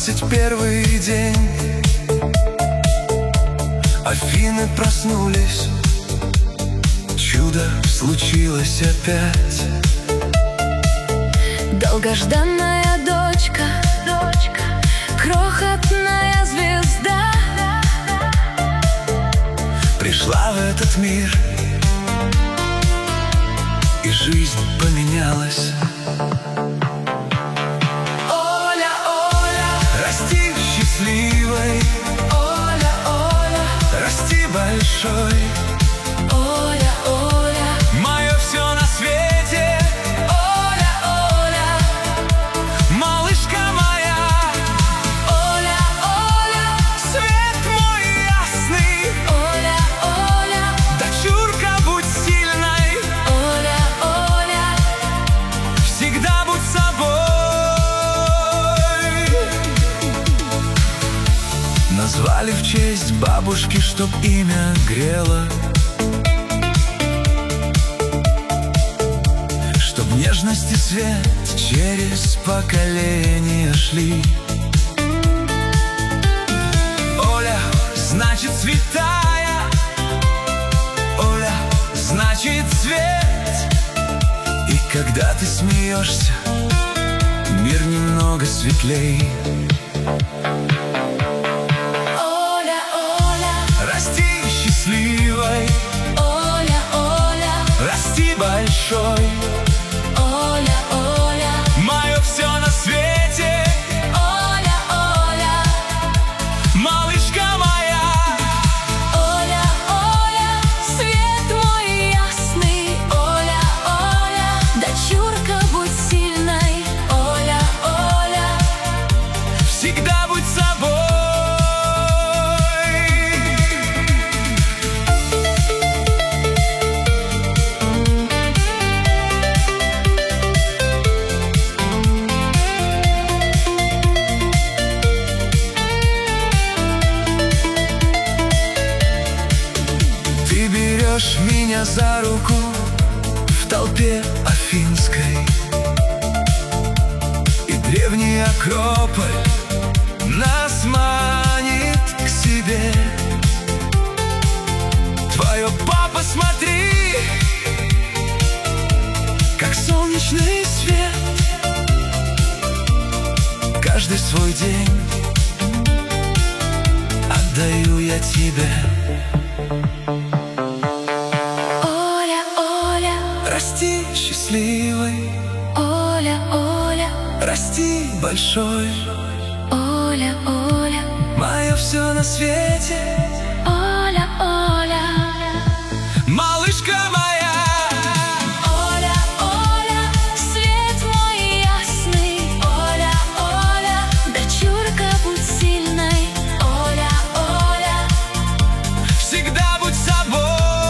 21 день. Афины проснулись, чудо случилось опять. Долгожданная дочка, крохотная звезда пришла в этот мир, и жизнь поменялась. Оля, Оля, расти счастливой. Оля, Оля, расти большой. Оля, Оля, мое все на свете. Оля, Оля, малышка моя. Оля, Оля, свет мой ясный. Оля, Оля, дочурка, будь сильной. Оля, Оля, всегда будь собой. Назвали в честь бабушки, чтоб имя грело, чтоб нежность и свет через поколения шли. Оля, значит святая. Оля, значит свет. И когда ты смеешься, мир немного светлей. Оля, Оля, Расти счастливой. Оля, Оля, Расти большой. Оля, Оля, Мое все на свете. Оля, Оля, Малышка моя. Оля, Оля, свет мой ясный. Оля, Оля, дочурка, будь сильной. Оля, Оля, Всегда будь собой. Ты берешь меня за руку в толпе афинской, и древний Акрополь нас манит к себе. Твое, папа, смотри, как солнечный свет. Каждый свой день отдаю я тебе. Оля, Оля, Расти счастливой. Оля, Оля, Расти большой. Оля, Оля, Мое все на свете. Оля, Оля, Малышка моя. Оля, Оля, свет мой ясный. Оля, Оля, дочурка, будь сильной. Оля, Оля, Всегда будь собой.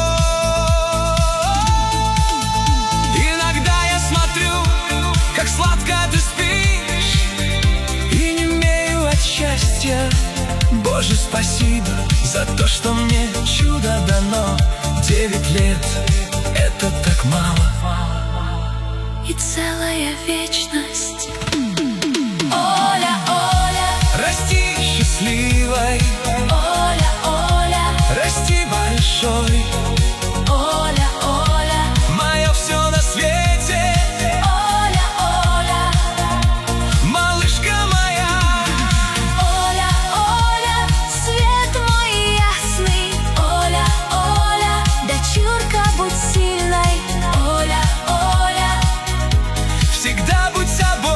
Иногда я смотрю, как сладко ты спишь, и немею от счастья. Боже, спасибо за то, что мне чудо дано. 9 лет — это так мало. и целая вечность. Оля, Оля, Расти счастливой. Оля, Оля, Расти большой. Оля, Оля, Мое все на свете. Оля, Оля, Малышка моя. Оля, Оля, свет мой ясный. Оля, Оля, дочурка, будь сильной. Оля, Оля, Всегда будь собой.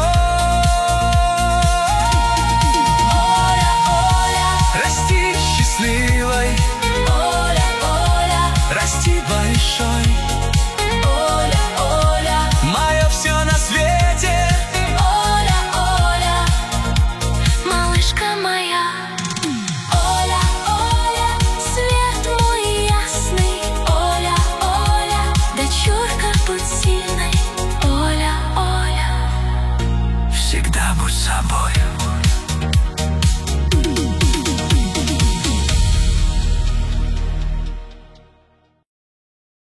Оля, Оля, Расти счастливой. Оля, Оля, Расти большой. Оля, Оля, Мое все на свете. Оля, Оля, малышка моя. Оля, Оля, свет мой ясный. Оля, Оля, дочурка, будь сильной. Оля, Оля, Всегда будь собой.